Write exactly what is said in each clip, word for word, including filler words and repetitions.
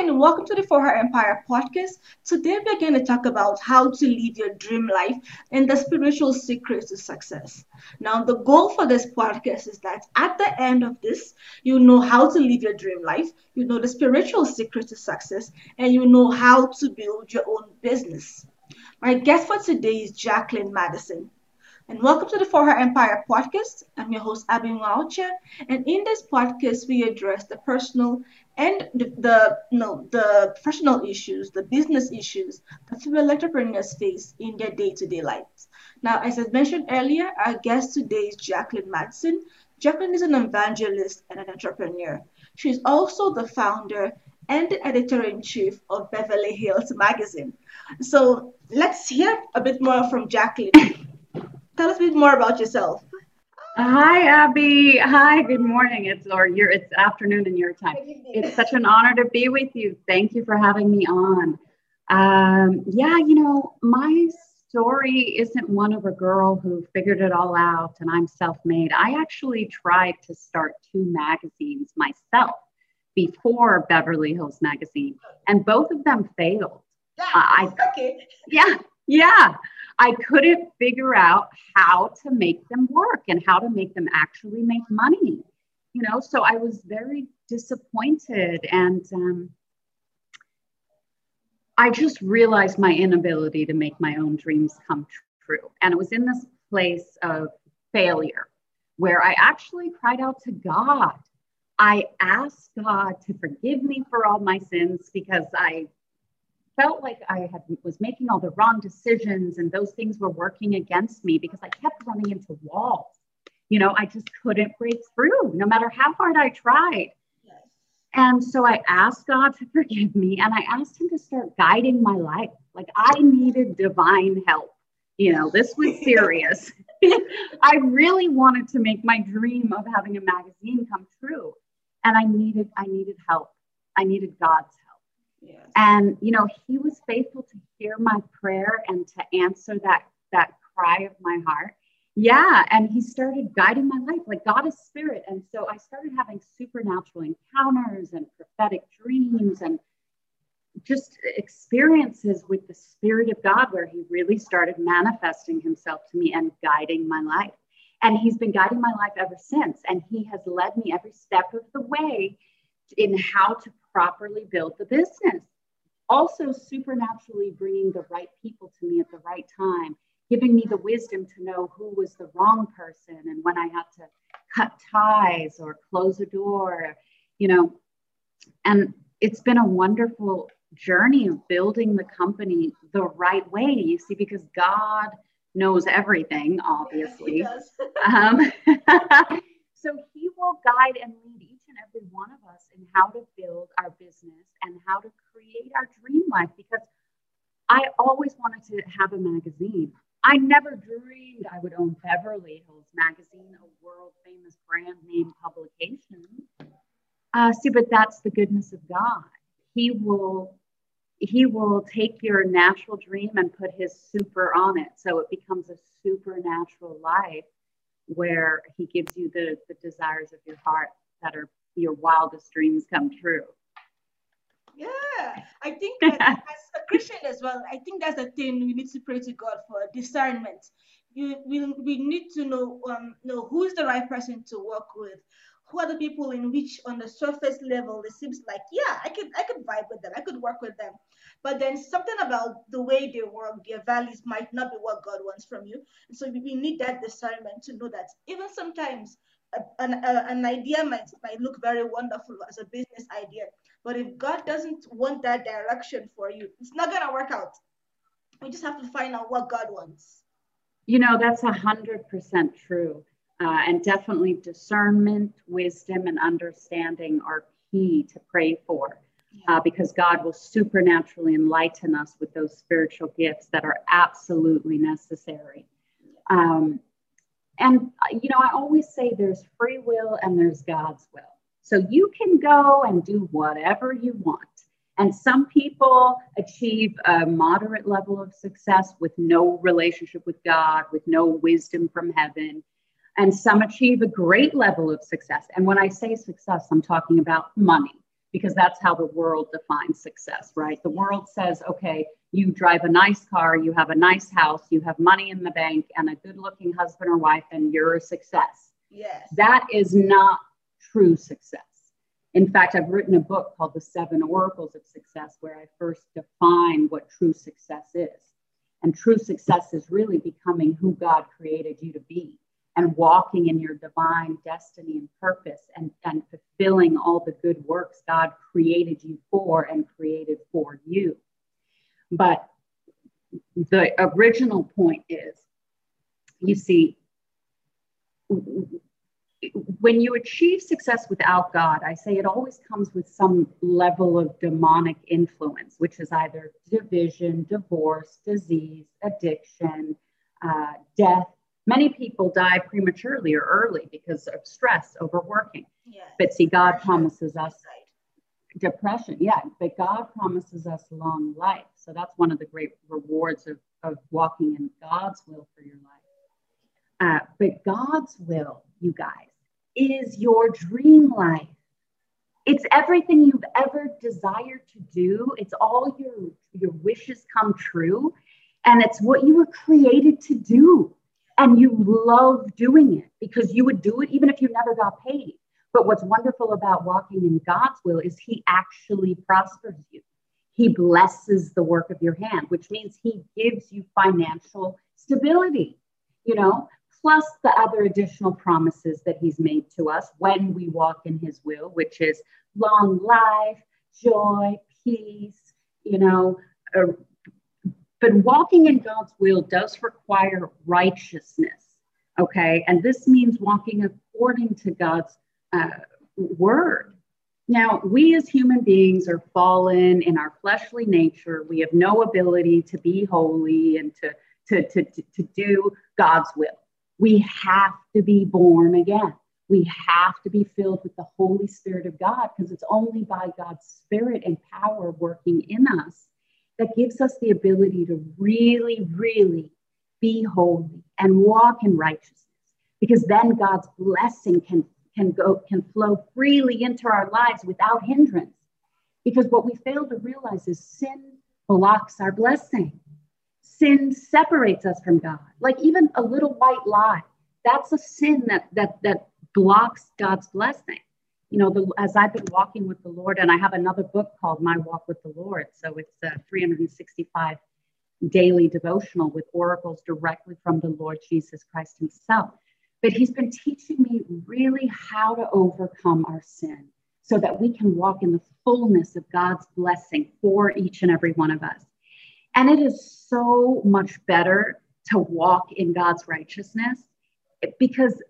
and welcome to the For Her Empire podcast. Today we're going to talk about how to live your dream life and the spiritual secrets to success. Now, the goal for this podcast is that at the end of this, you know how to live your dream life, you know the spiritual secrets to success, and you know how to build your own business. My guest for today is Jacqueline Madison. And welcome to the For Her Empire podcast. I'm your host, Abby Mwaucha. And in this podcast, we address the personal and the, the no the professional issues, the business issues that female entrepreneurs face in their day-to-day lives. Now, as I mentioned earlier, our guest today is Jacqueline Madison. Jacqueline is an evangelist and an entrepreneur. She's also the founder and the editor-in-chief of Beverly Hills Magazine. So let's hear a bit more from Jacqueline. Tell us a bit more about yourself. Hi, Abby. Hi, good morning. It's or your it's afternoon in your time. It's such an honor to be with you. Thank you for having me on. Um, yeah, you know, my story isn't one of a girl who figured it all out and I'm self-made. I actually tried to start two magazines myself before Beverly Hills Magazine, and both of them failed. Yeah, I, okay. Yeah, yeah. I couldn't figure out how to make them work and how to make them actually make money, you know, so I was very disappointed. And um, I just realized my inability to make my own dreams come true. And it was in this place of failure where I actually cried out to God. I asked God to forgive me for all my sins because I felt like I had was making all the wrong decisions and those things were working against me because I kept running into walls. You know, I just couldn't break through no matter how hard I tried. Yes. And so I asked God to forgive me and I asked him to start guiding my life. Like I needed divine help. You know, this was serious. I really wanted to make my dream of having a magazine come true. And I needed, I needed help. I needed God's help. Yes. And, you know, he was faithful to hear my prayer and to answer that, that cry of my heart. Yeah. And he started guiding my life. Like God is spirit. And so I started having supernatural encounters and prophetic dreams and just experiences with the Spirit of God where he really started manifesting himself to me and guiding my life. And he's been guiding my life ever since. And he has led me every step of the way in how to properly build the business. Also supernaturally bringing the right people to me at the right time, giving me the wisdom to know who was the wrong person and when I had to cut ties or close a door, you know. And it's been a wonderful journey of building the company the right way, you see, because God knows everything, obviously. Yes, um, so he will guide and lead each and every one of us in how to build our business and how to create our dream life, because I always wanted to have a magazine. I never dreamed I would own Beverly Hills Magazine, a world famous brand name publication. Uh, see, but that's the goodness of God. He will, he will take your natural dream and put his super on it. So it becomes a supernatural life where he gives you the, the desires of your heart that are your wildest dreams come true. Yeah, I think as, as a Christian as well, I think that's the thing we need to pray to God for discernment. You, we, we need to know um know who is the right person to work with. Who are the people in which on the surface level it seems like, yeah, I could I could vibe with them, I could work with them. But then something about the way they work, their values might not be what God wants from you. And so we, we need that discernment to know that even sometimes a, an, a, an idea might, might look very wonderful as a business idea. But if God doesn't want that direction for you, it's not going to work out. We just have to find out what God wants. You know, that's a hundred percent true. Uh, and definitely discernment, wisdom, and understanding are key to pray for, uh, because God will supernaturally enlighten us with those spiritual gifts that are absolutely necessary. Um, and, you know, I always say there's free will and there's God's will. So you can go and do whatever you want. And some people achieve a moderate level of success with no relationship with God, with no wisdom from heaven. And some achieve a great level of success. And when I say success, I'm talking about money. because that's how the world defines success, right? The world says, okay, you drive a nice car, you have a nice house, you have money in the bank and a good looking husband or wife, and you're a success. Yes. That is not true success. In fact, I've written a book called The Seven Oracles of Success, where I first define what true success is. And true success is really becoming who God created you to be and walking in your divine destiny and purpose and, and fulfilling all the good works God created you for and created for you. But the original point is, you see, when you achieve success without God, I say it always comes with some level of demonic influence, which is either division, divorce, disease, addiction, uh, death. Many people die prematurely or early because of stress, overworking. Yes. But see, God promises us depression. Yeah, but God promises us long life. So that's one of the great rewards of, of walking in God's will for your life. Uh, but God's will, you guys, is your dream life. It's everything you've ever desired to do. It's all your, your wishes come true. And it's what you were created to do. And you love doing it because you would do it even if you never got paid. But what's wonderful about walking in God's will is he actually prospers you. He blesses the work of your hand, which means he gives you financial stability, you know, plus the other additional promises that he's made to us when we walk in his will, which is long life, joy, peace, you know. Uh, but walking in God's will does require righteousness, okay? And this means walking according to God's uh, word. Now, we as human beings are fallen in our fleshly nature. We have no ability to be holy and to, to, to, to, to do God's will. We have to be born again. We have to be filled with the Holy Spirit of God, because it's only by God's Spirit and power working in us that gives us the ability to really, really be holy and walk in righteousness, because then God's blessing can, can go, can flow freely into our lives without hindrance. Because what we fail to realize is sin blocks our blessing. Sin separates us from God. Like even a little white lie, that's a sin that that that blocks God's blessing. You know, the, as I've been walking with the Lord, and I have another book called My Walk with the Lord. So it's a three hundred sixty-five daily devotional with oracles directly from the Lord Jesus Christ himself. But he's been teaching me really how to overcome our sin so that we can walk in the fullness of God's blessing for each and every one of us. And it is so much better to walk in God's righteousness, because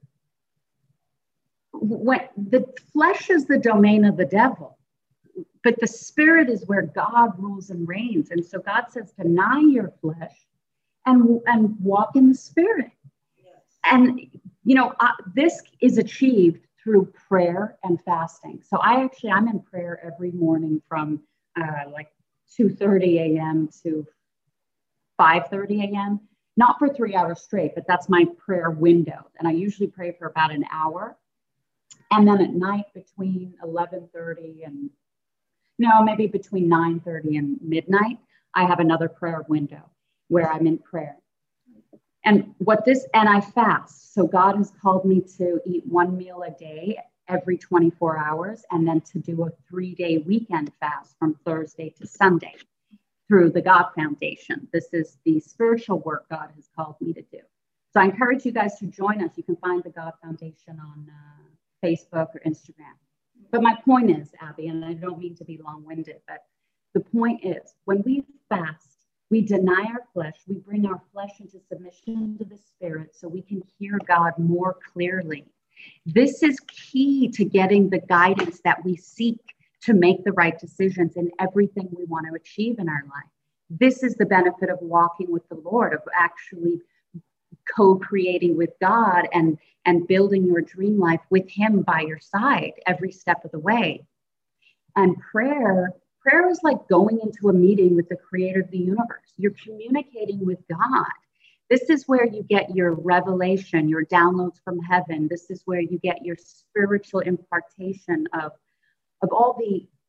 when the flesh is the domain of the devil, but the spirit is where God rules and reigns. And so God says, deny your flesh and, and walk in the spirit. Yes. And, you know, uh, this is achieved through prayer and fasting. So I actually, I'm in prayer every morning from uh, like two thirty a.m. to five thirty a.m. Not for three hours straight, but that's my prayer window. And I usually pray for about an hour. And then at night between eleven thirty and, no, maybe between nine thirty and midnight, I have another prayer window where I'm in prayer. And what this, and I fast. So God has called me to eat one meal a day every twenty-four hours, and then to do a three-day weekend fast from Thursday to Sunday through the God Foundation. This is the spiritual work God has called me to do. So I encourage you guys to join us. You can find the God Foundation on uh, Facebook or Instagram. But my point is, Abby, and I don't mean to be long-winded, but the point is, when we fast, we deny our flesh, we bring our flesh into submission to the Spirit so we can hear God more clearly. This is key to getting the guidance that we seek to make the right decisions in everything we want to achieve in our life. This is the benefit of walking with the Lord, of actually co-creating with God and, and building your dream life with him by your side every step of the way. And prayer, prayer is like going into a meeting with the creator of the universe. You're communicating with God. This is where you get your revelation, your downloads from heaven. This is where you get your spiritual impartation of, of all the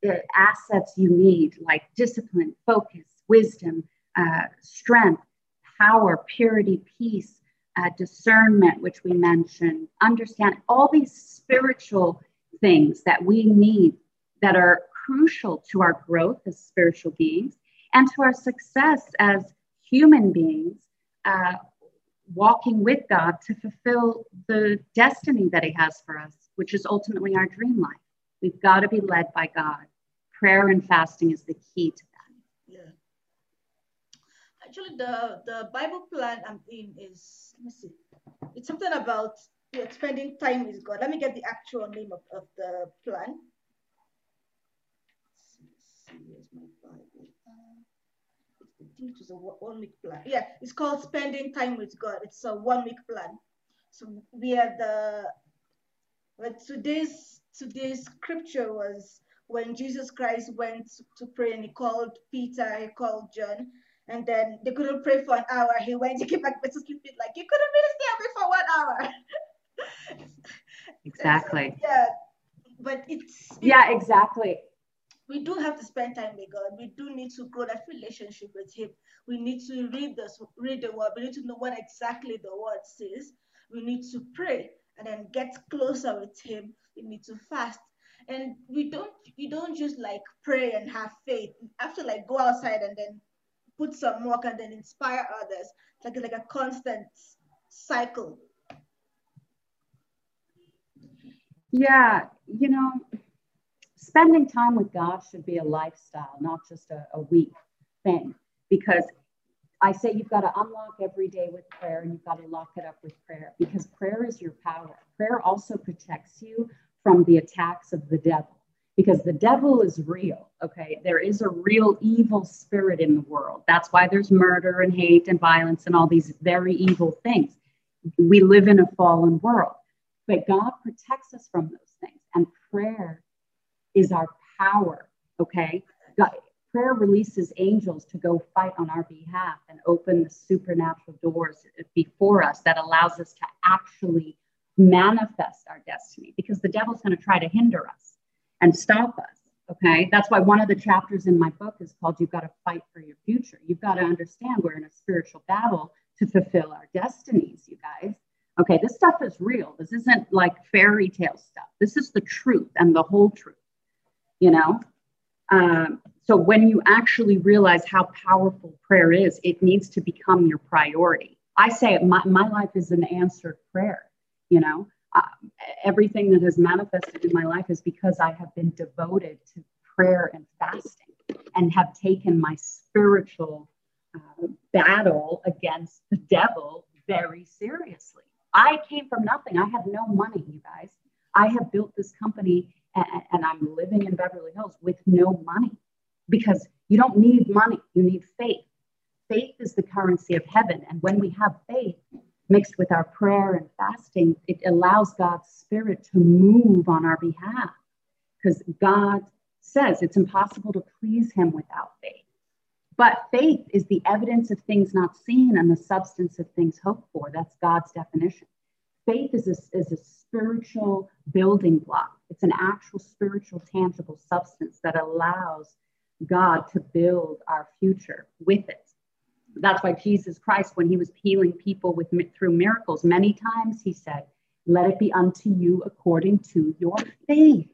uh, assets you need, like discipline, focus, wisdom, uh, strength, power, purity, peace, uh, discernment, which we mentioned, understand all these spiritual things that we need that are crucial to our growth as spiritual beings and to our success as human beings, uh, walking with God to fulfill the destiny that he has for us, which is ultimately our dream life. We've got to be led by God. Prayer and fasting is the key to that. Yeah. Actually, the, the Bible plan I'm in is, let me see, it's something about yeah, spending time with God. Let me get the actual name of, of the plan. Let's see, where's my Bible? Uh, I think it was a one week plan. Yeah, it's called Spending Time with God. It's a one week plan. So we are the, like today's today's scripture was when Jesus Christ went to pray and he called Peter, he called John, and then they couldn't pray for an hour. He went, he came back to sleep. Like, you couldn't really stay away for one hour. Exactly. So, yeah, but it's, it's yeah, exactly. We do have to spend time with God. We do need to grow that relationship with him. We need to read this, read the word. We need to know what exactly the word says. We need to pray and then get closer with him. We need to fast. And we don't you don't just like pray and have faith. You have to like go outside and then put some work and then inspire others. It's like, like a constant cycle. Yeah, you know, spending time with God should be a lifestyle, not just a, a week thing. Because I say you've got to unlock every day with prayer and you've got to lock it up with prayer, because prayer is your power. Prayer also protects you from the attacks of the devil, because the devil is real, okay? There is a real evil spirit in the world. That's why there's murder and hate and violence and all these very evil things. We live in a fallen world, but God protects us from those things. And prayer is our power, okay? God, prayer releases angels to go fight on our behalf and open the supernatural doors before us that allows us to actually manifest our destiny, because the devil's going to try to hinder us and stop us, okay? That's why one of the chapters in my book is called You've Got to Fight for Your Future. You've got to understand we're in a spiritual battle to fulfill our destinies, you guys. Okay, this stuff is real. This isn't like fairy tale stuff. This is the truth and the whole truth, you know? Um, so when you actually realize how powerful prayer is, it needs to become your priority. I say it, my, my life is an answered prayer, you know? Uh, everything that has manifested in my life is because I have been devoted to prayer and fasting and have taken my spiritual uh, battle against the devil very seriously. I came from nothing. I had no money, you guys. I have built this company and, and I'm living in Beverly Hills with no money, because you don't need money. You need faith. Faith is the currency of heaven. And when we have faith mixed with our prayer and fasting, it allows God's spirit to move on our behalf, because God says it's impossible to please him without faith. But faith is the evidence of things not seen and the substance of things hoped for. That's God's definition. Faith is a, is a spiritual building block. It's an actual spiritual, tangible substance that allows God to build our future with it. That's why Jesus Christ, when he was healing people with through miracles, many times he said, "Let it be unto you according to your faith."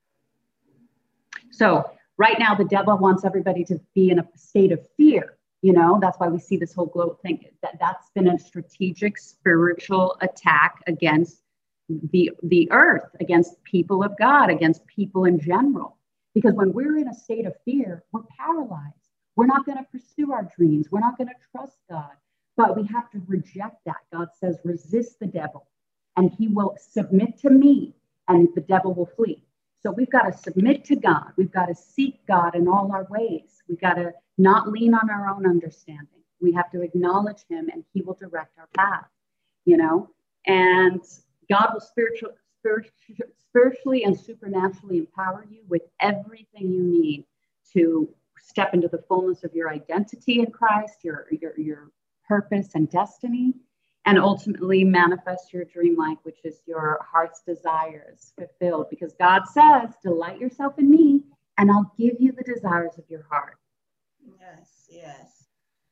So right now, the devil wants everybody to be in a state of fear. You know, that's why we see this whole globe thing. That, that's been a strategic spiritual attack against the, the earth, against people of God, against people in general. Because when we're in a state of fear, we're paralyzed. We're not going to pursue our dreams. We're not going to trust God. But we have to reject that. God says, resist the devil, and he will submit to me, and the devil will flee. So we've got to submit to God. We've got to seek God in all our ways. We've got to not lean on our own understanding. We have to acknowledge him, and he will direct our path, you know, and God will spiritual, spiritual, spiritually and supernaturally empower you with everything you need to step into the fullness of your identity in Christ, your, your, your purpose and destiny, and ultimately manifest your dream life, which is your heart's desires fulfilled. Because God says, delight yourself in me, and I'll give you the desires of your heart. Yes, yes.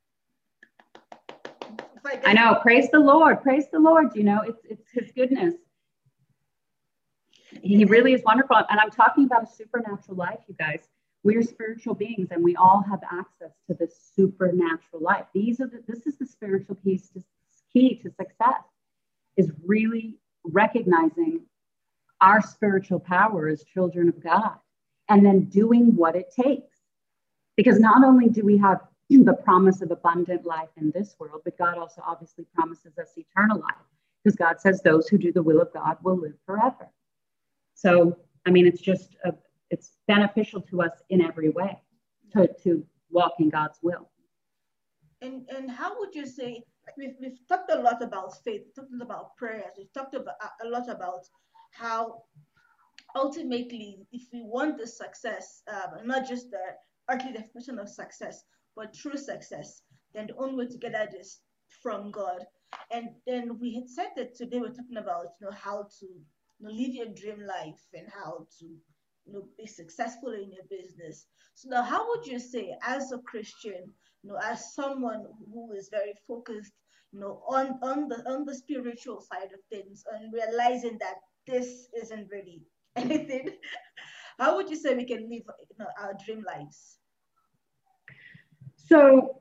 I, I know. Praise the Lord. Praise the Lord. You know, it's it's his goodness. He really is wonderful. And I'm talking about a supernatural life, you guys. We're spiritual beings, and we all have access to this supernatural life. These are the, this is the spiritual piece to, key to success, is really recognizing our spiritual power as children of God, and then doing what it takes. Because not only do we have the promise of abundant life in this world, but God also obviously promises us eternal life, because God says those who do the will of God will live forever. So, I mean, it's just, a, it's beneficial to us in every way to, to walk in God's will. And and how would you say, we've, we've talked a lot about faith, we've talked about prayers, we've talked about, a lot about how ultimately, if we want the success, um, not just the earthly definition of success, but true success, then the only way to get that is from God. And then we had said that today we're talking about, you know, how to, you know, live your dream life and how to, you know, be successful in your business. So now, how would you say, as a Christian, you know, as someone who is very focused, you know, on on the on the spiritual side of things, and realizing that this isn't really anything, how would you say we can live, you know, our dream lives? So,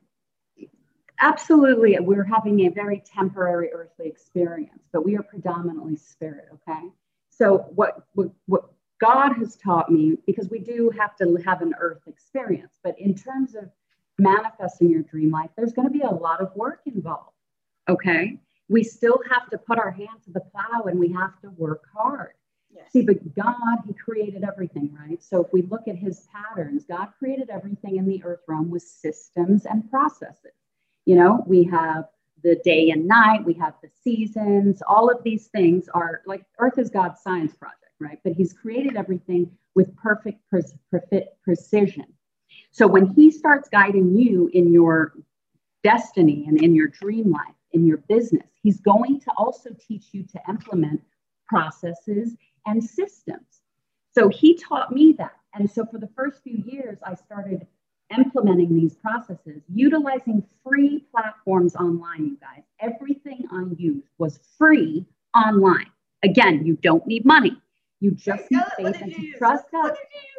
absolutely, we're having a very temporary earthly experience, but we are predominantly spirit. Okay, so what what, what God has taught me, because we do have to have an earth experience, but in terms of manifesting your dream life, there's going to be a lot of work involved. Okay, we still have to put our hand to the plow, and we have to work hard. Yes. See, but God, he created everything, right? So if we look at his patterns, God created everything in the earth realm with systems and processes. You know, we have the day and night, we have the seasons, all of these things are like, earth is God's science project, right? But he's created everything with perfect pre- precision. So when he starts guiding you in your destiny and in your dream life, in your business, he's going to also teach you to implement processes and systems. So he taught me that. And so for the first few years, I started implementing these processes, utilizing free platforms online, you guys. Everything I used was free online. Again, you don't need money. You just need faith and to trust God.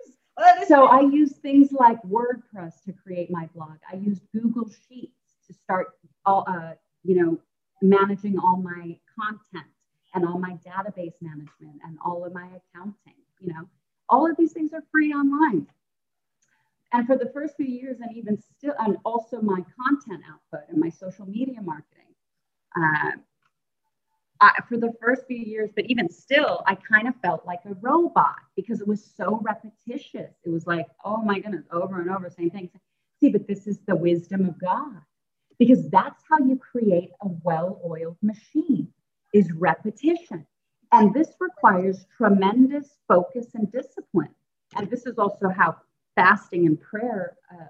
So I used things like WordPress to create my blog. I used Google Sheets to start, all, uh, you know, managing all my content and all my database management and all of my accounting. You know, all of these things are free online. And for the first few years, and even still, and also my content output and my social media marketing, uh, I, for the first few years, but even still, I kind of felt like a robot because it was so repetitious. It was like, oh my goodness, over and over, same thing. See, but this is the wisdom of God, because that's how you create a well-oiled machine, is repetition. And this requires tremendous focus and discipline. And this is also how fasting and prayer uh,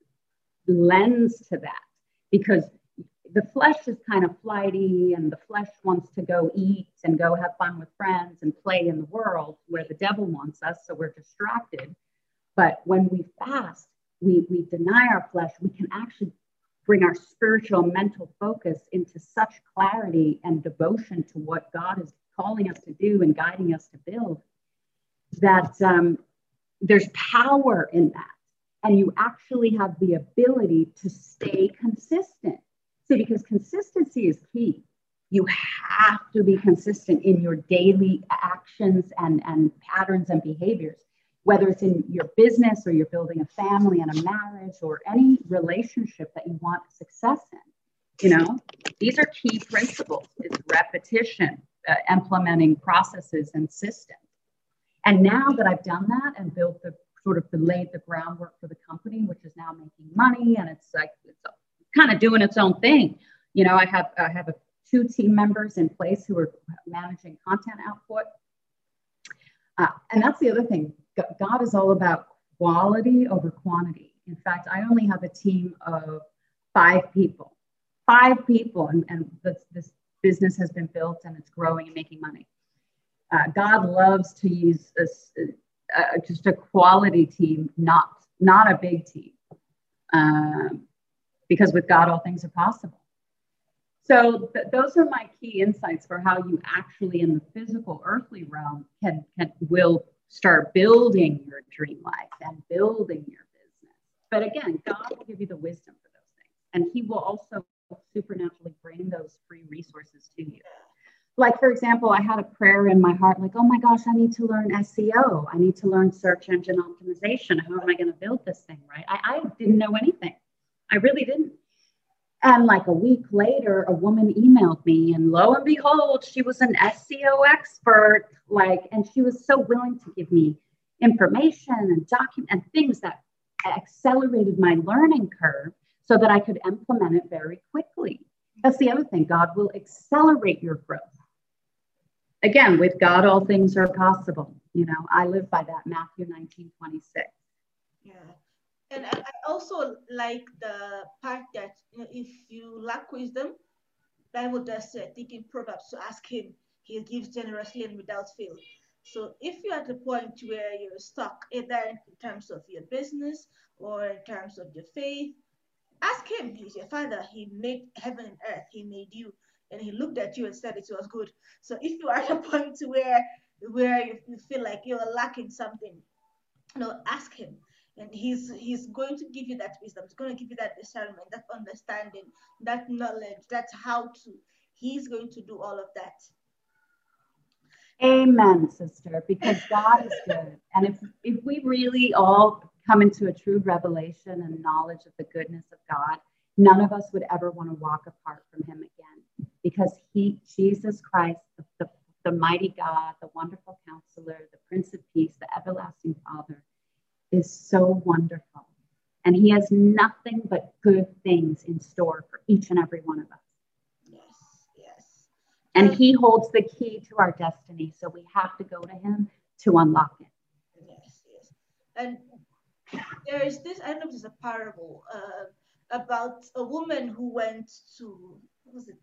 lends to that, because the flesh is kind of flighty and the flesh wants to go eat and go have fun with friends and play in the world where the devil wants us. So we're distracted. But when we fast, we, we deny our flesh, we can actually bring our spiritual and mental focus into such clarity and devotion to what God is calling us to do and guiding us to build, that um, there's power in that. And you actually have the ability to stay consistent. See, because consistency is key. You have to be consistent in your daily actions and, and patterns and behaviors, whether it's in your business or you're building a family and a marriage or any relationship that you want success in. You know, these are key principles. It's repetition, uh, implementing processes and systems. And now that I've done that and built the sort of the, laid the groundwork for the company, which is now making money, and it's like, it's kind of doing its own thing. You know, I have, I have a, two team members in place who are managing content output. Uh, and that's the other thing. God is all about quality over quantity. In fact, I only have a team of five people, five people. And, and this, this business has been built and it's growing and making money. Uh, God loves to use a, uh, just a quality team, not not a big team, um, because with God all things are possible. So th- those are my key insights for how you actually, in the physical, earthly realm, can can will start building your dream life and building your business. But again, God will give you the wisdom for those things, and He will also supernaturally bring those free resources to you. Like, for example, I had a prayer in my heart, like, oh my gosh, I need to learn S E O. I need to learn search engine optimization. How am I going to build this thing, right? I, I didn't know anything. I really didn't. And like a week later, a woman emailed me, and lo and behold, she was an S E O expert, like, and she was so willing to give me information and document and things that accelerated my learning curve so that I could implement it very quickly. That's the other thing. God will accelerate your growth. Again, with God, all things are possible. You know, I live by that, Matthew nineteen twenty-six. Yeah. And I also like the part that, you know, if you lack wisdom, Bible does say, I think in Proverbs, to ask Him, He gives generously and without fail. So if you're at the point where you're stuck, either in terms of your business or in terms of your faith, ask Him. He's your Father. He made heaven and earth. He made you, and He looked at you and said it was good. So if you are at a point where where you, you feel like you're lacking something, you know, ask Him, and He's He's going to give you that wisdom. He's going to give you that discernment, that understanding, that knowledge. That's how to. He's going to do all of that. Amen, sister, because God is good. And if, if we really all come into a true revelation and knowledge of the goodness of God, none of us would ever want to walk apart from Him again, because He, Jesus Christ, the, the, the mighty God, the wonderful Counselor, the Prince of Peace, the everlasting Father, is so wonderful. And He has nothing but good things in store for each and every one of us. And He holds the key to our destiny. So we have to go to Him to unlock it. Yes, yes. And there is this, I don't know if it's a parable uh, about a woman who went to, what was it?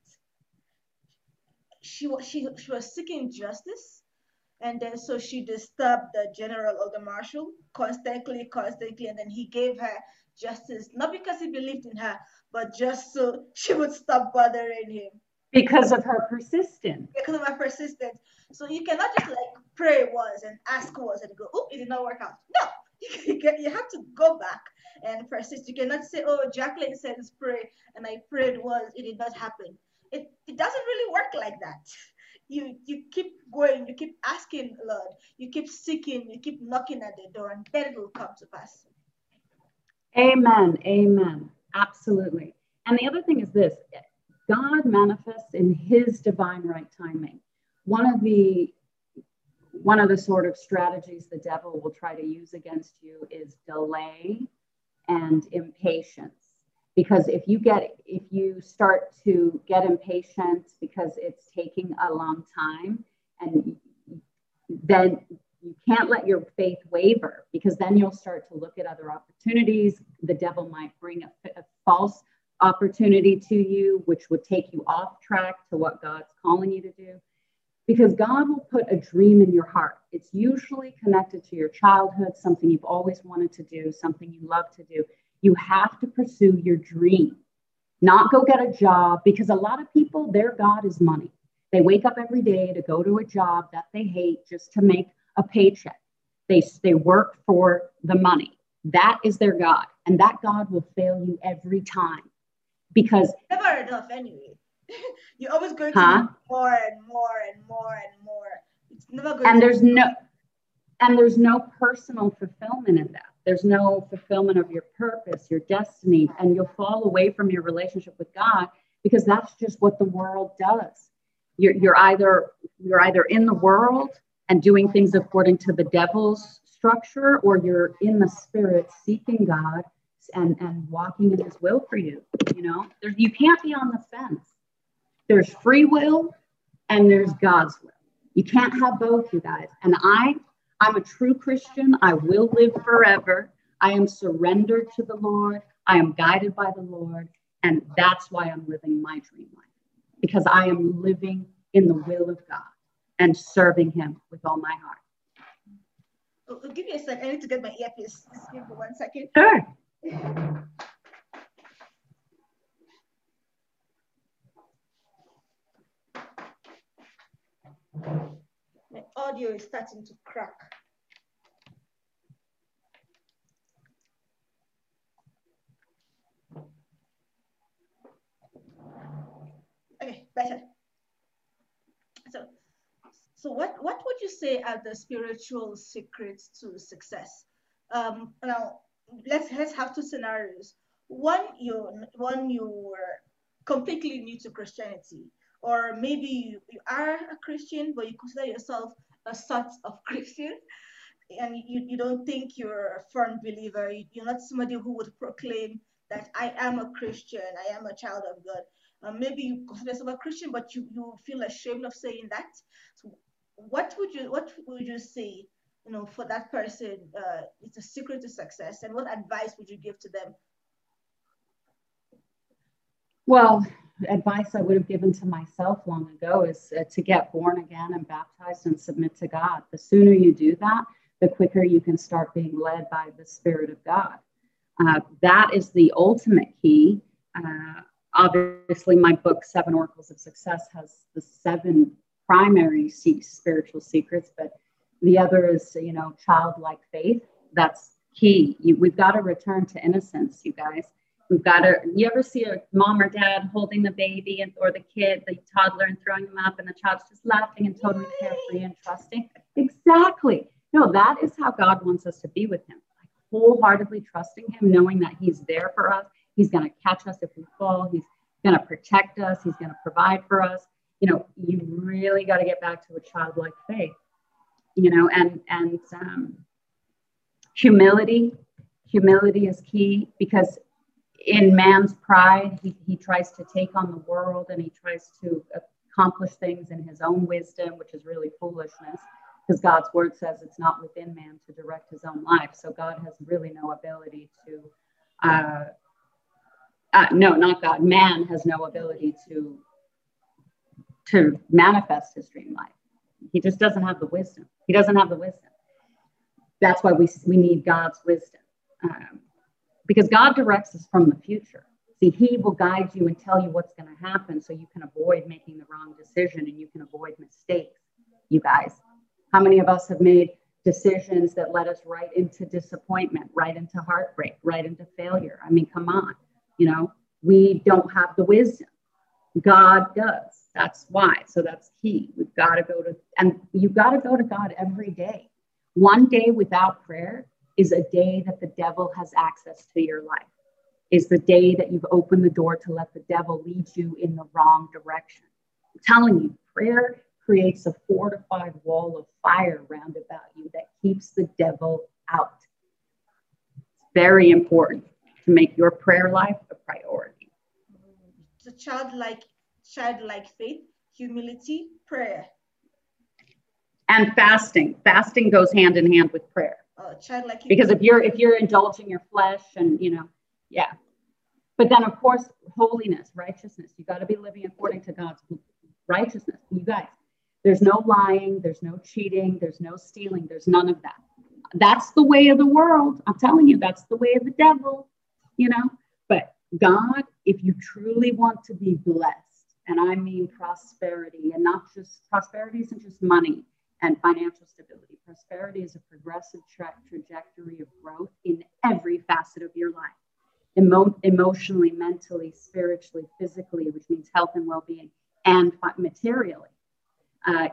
She, she, she was seeking justice. And then so she disturbed the general or the marshal constantly, constantly. And then he gave her justice, not because he believed in her, but just so she would stop bothering him. Because of her persistence. Because of her persistence. So you cannot just like pray once and ask once and go, oh, it did not work out. No, you, can, you have to go back and persist. You cannot say, oh, Jacqueline said this pray and I prayed once, it did not happen. It, it doesn't really work like that. You, you keep going, you keep asking, Lord, you keep seeking, you keep knocking at the door, and then it will come to pass. Amen, amen, absolutely. And the other thing is this, God manifests in His divine right timing. One of the one of the sort of strategies the devil will try to use against you is delay and impatience. Because if you get if you start to get impatient because it's taking a long time, and then you can't let your faith waver, because then you'll start to look at other opportunities. The devil might bring a, a false opportunity to you, which would take you off track to what God's calling you to do. Because God will put a dream in your heart. It's usually connected to your childhood, something you've always wanted to do, something you love to do. You have to pursue your dream, not go get a job, because a lot of people, their God is money. They wake up every day to go to a job that they hate just to make a paycheck. They, they work for the money. That is their God. And that God will fail you every time. Because never enough anyway. You're always going huh? to need more and more and more and more. It's never going and to there's no and there's no personal fulfillment in that. There's no fulfillment of your purpose, your destiny, and you'll fall away from your relationship with God, because that's just what the world does. You're, you're either you're either in the world and doing things according to the devil's structure, or you're in the spirit seeking God and, and walking in His will for you. You know, there's, you can't be on the fence. There's free will and there's God's will. You can't have both, you guys. And I, I'm a true Christian. I will live forever. I am surrendered to the Lord. I am guided by the Lord. And that's why I'm living my dream life, because I am living in the will of God and serving Him with all my heart. Oh, give me a sec. I need to get my earpiece. Just give me one second. Sure. My audio is starting to crack. Okay, better. So, so what, what would you say are the spiritual secrets to success? Um, now, let's let's have two scenarios. One, you one you were completely new to Christianity, or maybe you, you are a Christian, but you consider yourself a sort of Christian, and you, you don't think you're a firm believer. You're not somebody who would proclaim that I am a Christian, I am a child of God. Uh, maybe you consider yourself a Christian, but you, you feel ashamed of saying that. So what would you what would you say, you know, for that person? Uh, it's a secret to success, and what advice would you give to them? Well, advice I would have given to myself long ago is uh, to get born again and baptized and submit to God. The sooner you do that, the quicker you can start being led by the Spirit of God. Uh, that is the ultimate key. Uh, obviously, my book, Seven Oracles of Success, has the seven primary spiritual secrets, but the other is, you know, childlike faith. That's key. You, we've got to return to innocence, you guys. We've got to, you ever see a mom or dad holding the baby and, or the kid, the toddler, and throwing them up, and the child's just laughing and totally carefree and trusting? Exactly. No, that is how God wants us to be with him. Like wholeheartedly trusting him, knowing that he's there for us. He's going to catch us if we fall. He's going to protect us. He's going to provide for us. You know, you really got to get back to a childlike faith, you know, and, and um, humility. Humility is key, because in man's pride, he, he tries to take on the world, and he tries to accomplish things in his own wisdom, which is really foolishness, because God's word says it's not within man to direct his own life. So God has really no ability to, uh, uh, no, not God, man has no ability to, to manifest his dream life. He just doesn't have the wisdom. He doesn't have the wisdom. That's why we, we need God's wisdom. Um, Because God directs us from the future. See, he will guide you and tell you what's going to happen so you can avoid making the wrong decision and you can avoid mistakes, you guys. How many of us have made decisions that led us right into disappointment, right into heartbreak, right into failure? I mean, come on. You know, we don't have the wisdom. God does. That's why. So that's key. We've got to go to, and you've got to go to God every day. One day without prayer is a day that the devil has access to your life, is the day that you've opened the door to let the devil lead you in the wrong direction. I'm telling you, prayer creates a fortified wall of fire round about you that keeps the devil out. It's very important to make your prayer life a priority. So childlike, childlike faith, humility, prayer. And fasting. Fasting goes hand in hand with prayer. Uh, childlike because if you're if you're indulging your flesh and you know, yeah. But then of course, holiness, righteousness. You got to be living according to God's righteousness. You guys, there's no lying, there's no cheating, there's no stealing, there's none of that. That's the way of the world. I'm telling you, that's the way of the devil, you know. But God, if you truly want to be blessed, and I mean prosperity, and not just prosperity isn't just money and financial stability. Prosperity is a progressive tra- trajectory of growth in every facet of your life. Emo- emotionally, mentally, spiritually, physically, which means health and well-being, and materially. Uh,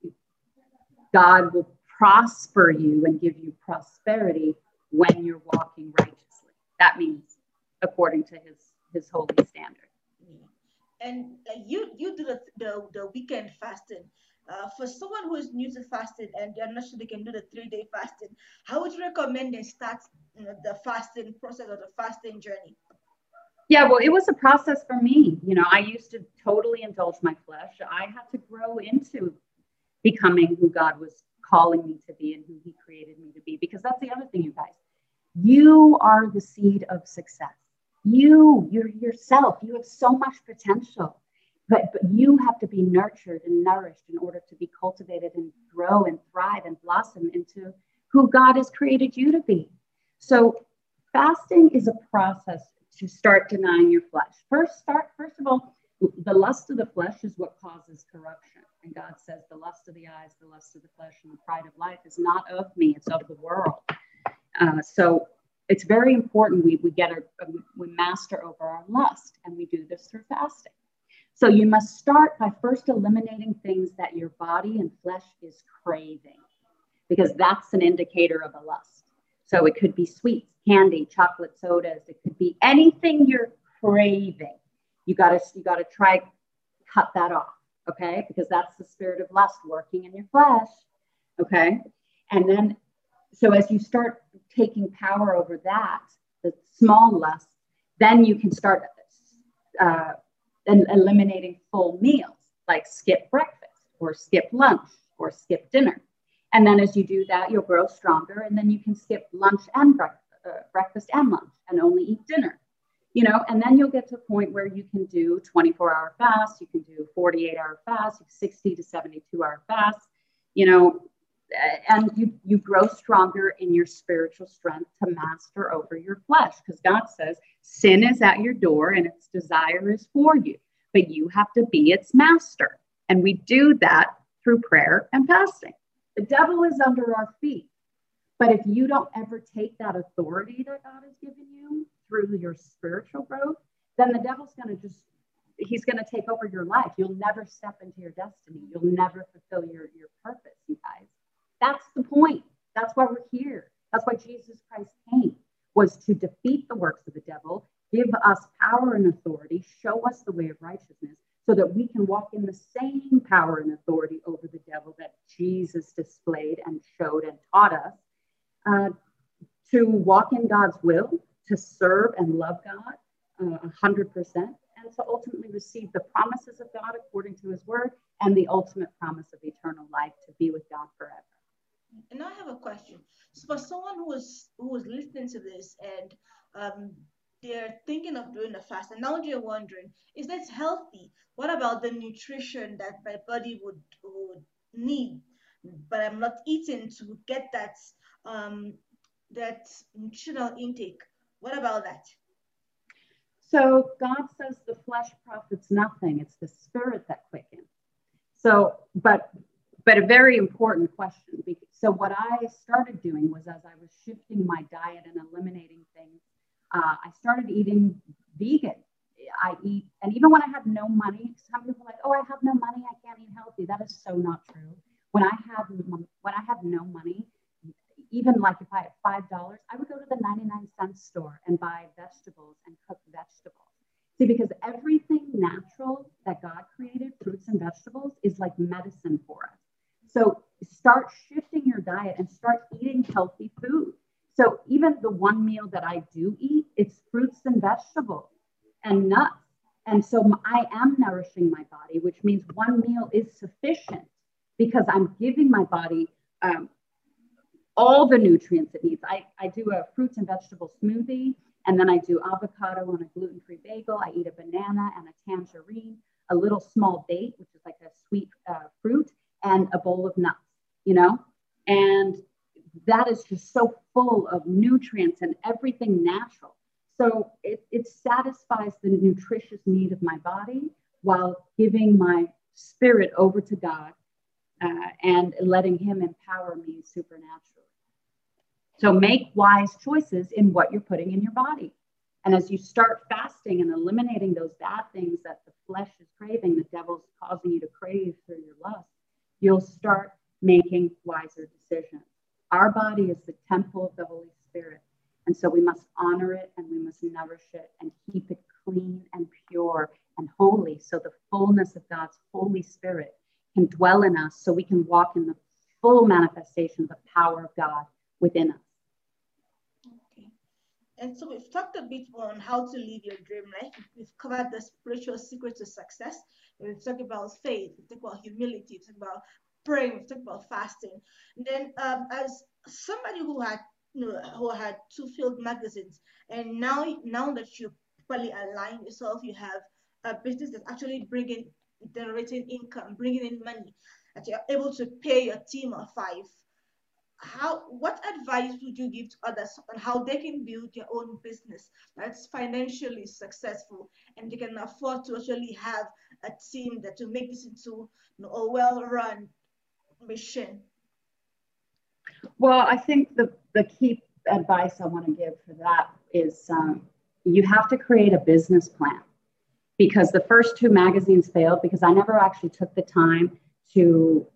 God will prosper you and give you prosperity when you're walking righteously. That means according to his, his holy standard. And like you, you do the, the, the weekend fasting. Uh, for someone who is new to fasting and they're not sure they can do the three-day fasting, how would you recommend they start, you know, the fasting process or the fasting journey? Yeah, well, it was a process for me. You know, I used to totally indulge my flesh. I had to grow into becoming who God was calling me to be and who he created me to be. Because that's the other thing, you guys. You are the seed of success. You, you're yourself. You have so much potential. But, but you have to be nurtured and nourished in order to be cultivated and grow and thrive and blossom into who God has created you to be. So fasting is a process to start denying your flesh. First, start, first of all, the lust of the flesh is what causes corruption. And God says the lust of the eyes, the lust of the flesh, and the pride of life is not of me, it's of the world. Uh, so it's very important we, we get a, a, we master over our lust, and we do this through fasting. So you must start by first eliminating things that your body and flesh is craving, because that's an indicator of a lust. So it could be sweets, candy, chocolate sodas. It could be anything you're craving. You gotta, you gotta try cut that off, okay? Because that's the spirit of lust working in your flesh, okay? And then, so as you start taking power over that, the small lust, then you can start uh, eliminating full meals, like skip breakfast or skip lunch or skip dinner. And then as you do that, you'll grow stronger, and then you can skip lunch and breakfast, uh, breakfast and lunch, and only eat dinner, you know, and then you'll get to a point where you can do twenty-four hour fast, you can do forty-eight hour fast, sixty to seventy-two hour fast, you know, and you, you grow stronger in your spiritual strength to master over your flesh, because God says sin is at your door and its desire is for you, but you have to be its master. And we do that through prayer and fasting. The devil is under our feet. But if you don't ever take that authority that God has given you through your spiritual growth, then the devil's going to just, he's going to take over your life. You'll never step into your destiny. You'll never fulfill your, your purpose, you guys. That's the point. That's why we're here. That's why Jesus Christ came, was to defeat the works of the devil, give us power and authority, show us the way of righteousness, so that we can walk in the same power and authority over the devil that Jesus displayed and showed and taught us, uh, to walk in God's will, to serve and love God uh, one hundred percent, and to ultimately receive the promises of God according to his word, and the ultimate promise of eternal life to be with God forever. And I have a question. So for someone who is who is listening to this and um, they're thinking of doing a fast, and now they're wondering, is this healthy? What about the nutrition that my body would, would need, but I'm not eating to get that um, that nutritional intake? What about that? So God says the flesh profits nothing. It's the spirit that quickens. So, but but a very important question. So what I started doing was, as I was shifting my diet and eliminating things, uh, I started eating vegan. I eat, and even when I had no money, some people are like, oh, I have no money, I can't eat healthy. That is so not true. When I had when I had no money, even like if I had five dollars, I would go to the ninety-nine cent store and buy vegetables and cook vegetables. See, because everything natural that God created, fruits and vegetables, is like medicine for us. So start shifting your diet and start eating healthy food. So even the one meal that I do eat, it's fruits and vegetables and nuts. And so I am nourishing my body, which means one meal is sufficient because I'm giving my body um, all the nutrients it needs. I, I do a fruits and vegetable smoothie, and then I do avocado on a gluten-free bagel. I eat a banana and a tangerine, a little small date, which is like a sweet uh, fruit, and a bowl of nuts, you know? And that is just so full of nutrients and everything natural. So it, it satisfies the nutritious need of my body while giving my spirit over to God uh, and letting him empower me supernaturally. So make wise choices in what you're putting in your body. And as you start fasting and eliminating those bad things that the flesh is craving, the devil's causing you to crave through your lust, you'll start making wiser decisions. Our body is the temple of the Holy Spirit. And so we must honor it and we must nourish it and keep it clean and pure and holy, so the fullness of God's Holy Spirit can dwell in us, so we can walk in the full manifestation of the power of God within us. Okay. And so we've talked a bit on how to live your dream life. We've covered the spiritual secret to success. We've talked about faith. We've talked about humility. We've talked about praying. We've talked about fasting. And then um, as somebody who had you know, who had two field magazines, and now now that you properly align yourself, you have a business that's actually bringing, generating income, bringing in money, that you're able to pay your team of five. how what advice would you give to others on how they can build their own business that's financially successful and they can afford to actually have a team that to make this into, you know, a well-run machine? Well, I think the, the key advice I want to give for that is um, you have to create a business plan, because the first two magazines failed because I never actually took the time to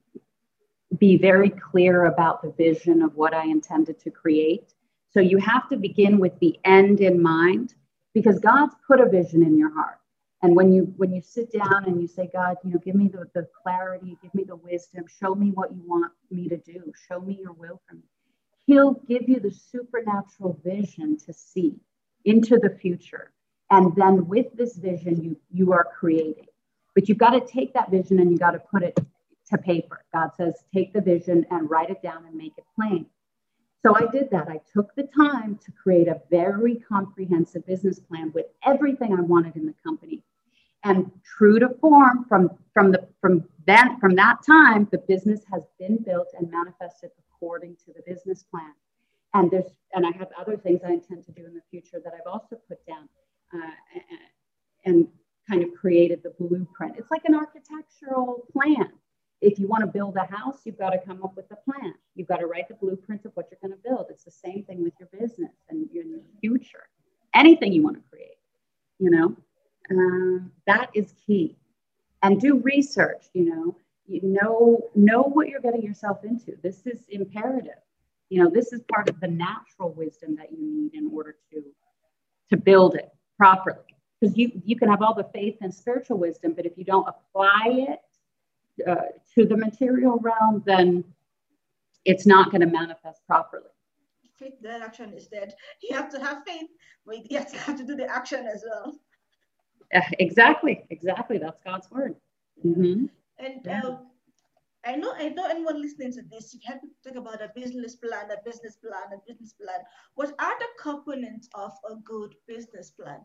be very clear about the vision of what I intended to create. So you have to begin with the end in mind, because God's put a vision in your heart. And when you when you sit down and you say, God, you know, give me the, the clarity, give me the wisdom, show me what you want me to do, show me your will for me. He'll give you the supernatural vision to see into the future. And then with this vision, you, you are creating. But you've got to take that vision and you got to put it to paper. God says, take the vision and write it down and make it plain. So I did that. I took the time to create a very comprehensive business plan with everything I wanted in the company. And true to form, from, from, the, from, that, from that time, the business has been built and manifested according to the business plan. And there's, and I have other things I intend to do in the future that I've also put down uh, and kind of created the blueprint. It's like an architectural plan. If you want to build a house, you've got to come up with a plan. You've got to write the blueprint of what you're going to build. It's the same thing with your business and your future. Anything you want to create, you know, uh, that is key. And do research, you know, you know, know what you're getting yourself into. This is imperative. You know, this is part of the natural wisdom that you need in order to, to build it properly. Because you, you can have all the faith and spiritual wisdom, but if you don't apply it Uh, to the material realm, then it's not going to manifest properly. Faith, that action is dead. You have to have faith, but you have to, have to do the action as well. Uh, exactly, exactly. That's God's word. Mm-hmm. And yeah. uh, I know, I know anyone listening to this, you have to talk about a business plan, a business plan, a business plan. What are the components of a good business plan?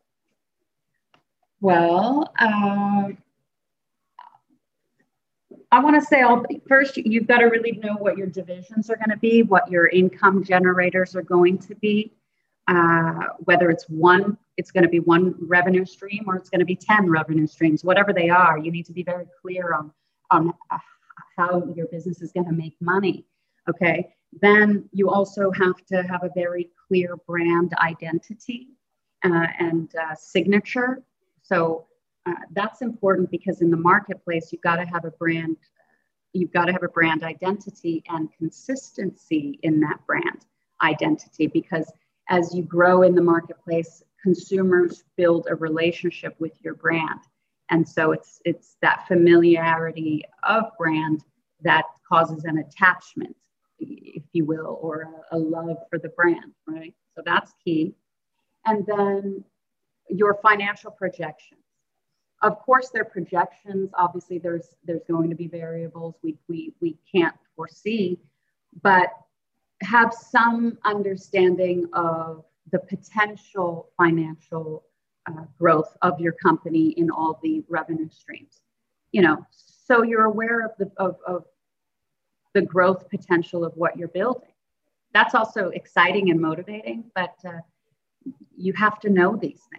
Well, um, I want to say all, first, you've got to really know what your divisions are going to be, what your income generators are going to be, uh, whether it's one, it's going to be one revenue stream or it's going to be ten revenue streams, whatever they are. You need to be very clear on, on how your business is going to make money. Okay. Then you also have to have a very clear brand identity uh, and uh, signature. So Uh, that's important, because in the marketplace, you've got to have a brand, you've got to have a brand identity and consistency in that brand identity, because as you grow in the marketplace, consumers build a relationship with your brand. And so it's, it's that familiarity of brand that causes an attachment, if you will, or a, a love for the brand, right? So that's key. And then your financial projections. Of course, there are projections. Obviously, there's there's going to be variables we we we can't foresee, but have some understanding of the potential financial uh, growth of your company in all the revenue streams. You know, so you're aware of the of, of the growth potential of what you're building. That's also exciting and motivating, but uh, you have to know these things.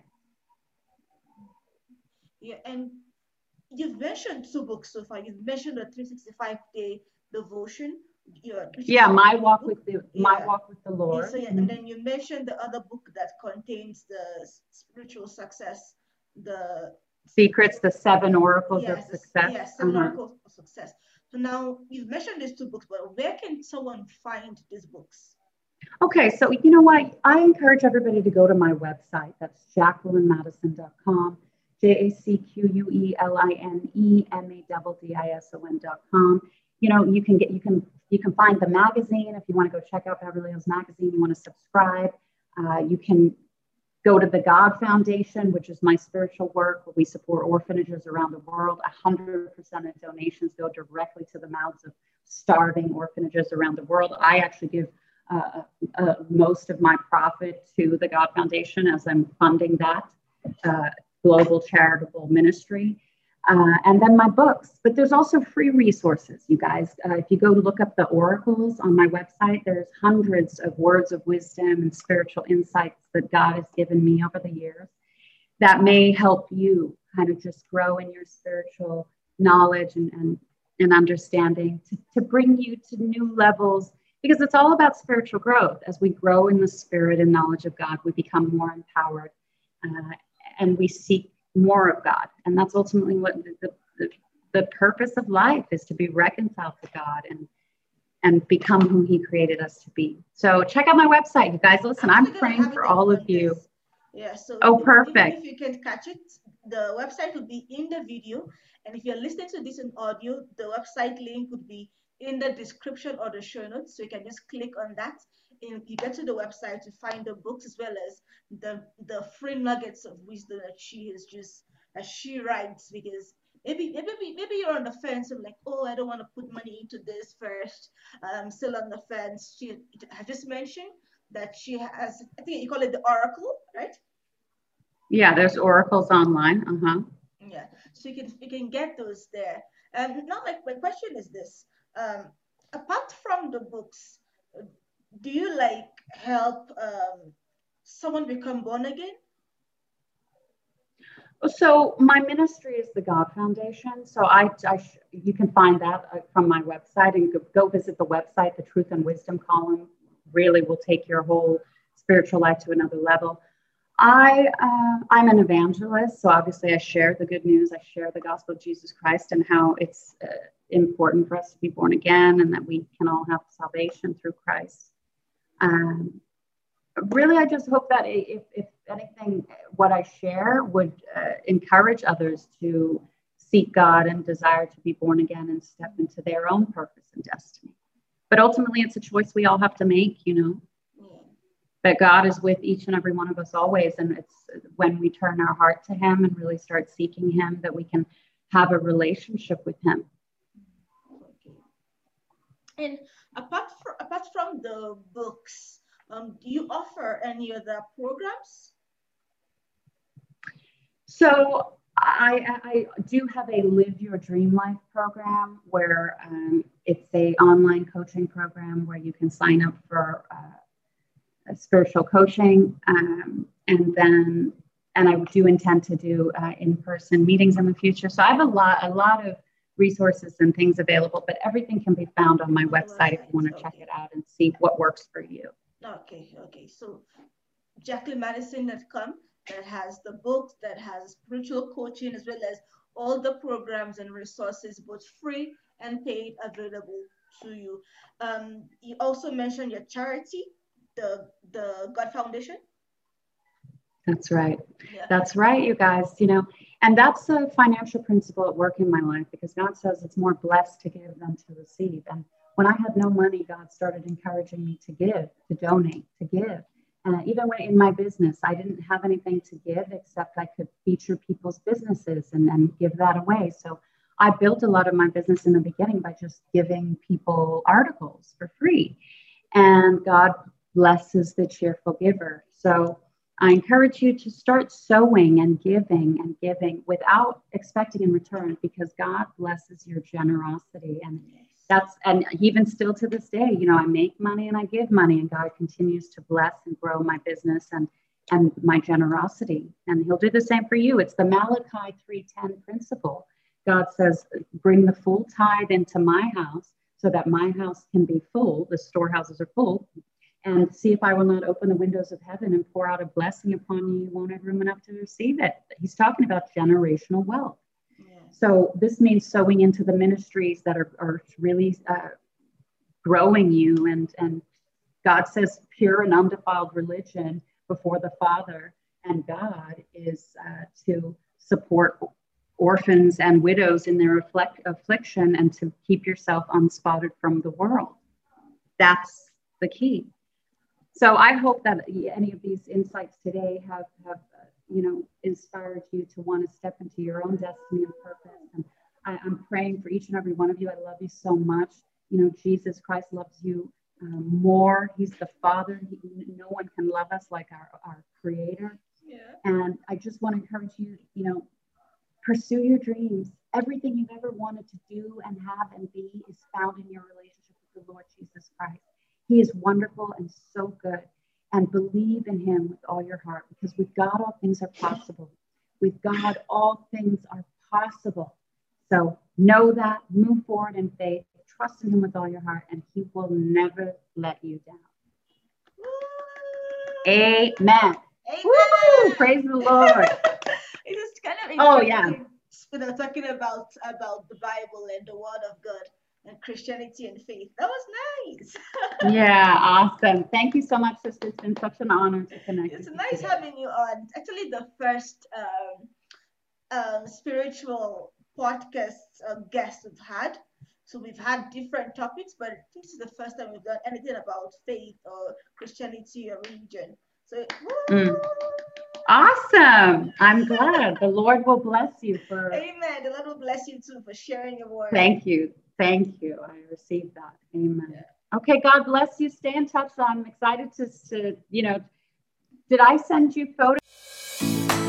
Yeah, and you've mentioned two books so far. You've mentioned the three sixty-five day devotion. Yeah, yeah my walk with the yeah. my walk with the Lord. Yeah, so yeah, mm-hmm. And then you mentioned the other book that contains the spiritual success, the secrets, the seven oracles yes, of success. Yes, seven uh-huh. oracles of success. So now you've mentioned these two books, but where can someone find these books? Okay, so you know what? I encourage everybody to go to my website. That's jacqueline madison dot com. J A C Q U E L I N E M A D D I S O N dot com. You know, you can get, you can, you can find the magazine. If you want to go check out Beverly Hills Magazine, you want to subscribe. Uh, you can go to the God Foundation, which is my spiritual work, where we support orphanages around the world. A hundred percent of donations go directly to the mouths of starving orphanages around the world. I actually give uh, uh, most of my profit to the God Foundation as I'm funding that. Uh, global charitable ministry. Uh, and then my books, but there's also free resources, you guys. Uh, if you go to look up the oracles on my website, there's hundreds of words of wisdom and spiritual insights that God has given me over the years that may help you kind of just grow in your spiritual knowledge and, and, and understanding to, to bring you to new levels, because it's all about spiritual growth. As we grow in the spirit and knowledge of God, we become more empowered uh, and we seek more of God. And that's ultimately what the, the, the purpose of life is, to be reconciled to God and and become who he created us to be. So check out my website, you guys. Listen, I'm praying for all of you. This. Yeah, so oh, if, perfect. Even if you can catch it, the website will be in the video. And if you're listening to this in audio, the website link would be in the description or the show notes. So you can just click on that. And you get to the website to find the books as well as the the free nuggets of wisdom that she has just as she writes. Because maybe maybe maybe you're on the fence of like, oh, I don't want to put money into this first. I'm still on the fence. She I just mentioned that she has, I think you call it the Oracle, right? Yeah, there's oracles online. Uh-huh. Yeah, so you can you can get those there. And now my, my question is this. Um, apart from the books, do you like help um, someone become born again? So my ministry is the God Foundation. So I, I you can find that from my website, and go, go visit the website. The Truth and Wisdom column really will take your whole spiritual life to another level. I, uh, I'm an evangelist, so obviously I share the good news. I share the gospel of Jesus Christ and how it's uh, important for us to be born again and that we can all have salvation through Christ. Um, really, I just hope that if, if anything, what I share would uh, encourage others to seek God and desire to be born again and step into their own purpose and destiny. But ultimately, it's a choice we all have to make, you know. But God is with each and every one of us always. And it's when we turn our heart to him and really start seeking him that we can have a relationship with him. Okay. And apart from, apart from the books, um, do you offer any other programs? So I, I do have a Live Your Dream Life program where um, it's a online coaching program where you can sign up for uh, spiritual coaching, um, and then and I do intend to do uh, in-person meetings in the future. So I have a lot a lot of resources and things available, but everything can be found on my website if you want to okay. check it out and see what works for you. Okay, okay. So Jacqueline Madison dot com, that has the books, that has spiritual coaching, as well as all the programs and resources, both free and paid, available to you. Um, you also mentioned your charity, the the God Foundation. That's right. Yeah. That's right, you guys. You know, and that's a financial principle at work in my life, because God says it's more blessed to give than to receive. And when I had no money, God started encouraging me to give, to donate, to give. Uh, even when in my business, I didn't have anything to give except I could feature people's businesses and then give that away. So I built a lot of my business in the beginning by just giving people articles for free. And God blesses the cheerful giver. So I encourage you to start sowing and giving and giving without expecting in return, because God blesses your generosity. And that's, and even still to this day, you know, I make money and I give money, and God continues to bless and grow my business and, and my generosity. And he'll do the same for you. It's the Malachi three ten principle. God says, bring the full tithe into my house so that my house can be full. The storehouses are full. And see if I will not open the windows of heaven and pour out a blessing upon you. You won't have room enough to receive it. He's talking about generational wealth. Yeah. So this means sowing into the ministries that are, are really uh, growing you. And, and God says pure and undefiled religion before the Father and God is uh, to support orphans and widows in their afflict- affliction and to keep yourself unspotted from the world. That's the key. So I hope that any of these insights today have, have uh, you know, inspired you to want to step into your own destiny and purpose. And I, I'm praying for each and every one of you. I love you so much. You know, Jesus Christ loves you um, more. He's the Father. He, no one can love us like our, our Creator. Yeah. And I just want to encourage you, you know, Pursue your dreams. Everything you've ever wanted to do and have and be is found in your relationship with the Lord Jesus Christ. He is wonderful and so good. And believe in him with all your heart, because with God, all things are possible. With God, all things are possible. So know that, move forward in faith, trust in him with all your heart, and he will never let you down. Amen. Amen. Woo! Praise the Lord. It is kind of Oh, yeah. You know, talking about about the Bible and the Word of God and Christianity and faith. That was nice. Yeah, awesome. Thank you so much, sister. It's been such an honor to connect. It's nice today. having you on. It's actually the first um, um, spiritual podcast uh, guest we've had. So we've had different topics, but this is the first time we've done anything about faith or Christianity or religion. So, mm. Awesome. I'm glad. The Lord will bless you for. Amen. The Lord will bless you too for sharing your word. Thank you. Thank you. I received that. Amen. Yeah. Okay. God bless you. Stay in touch. I'm excited to, to, you know, did I send you photos?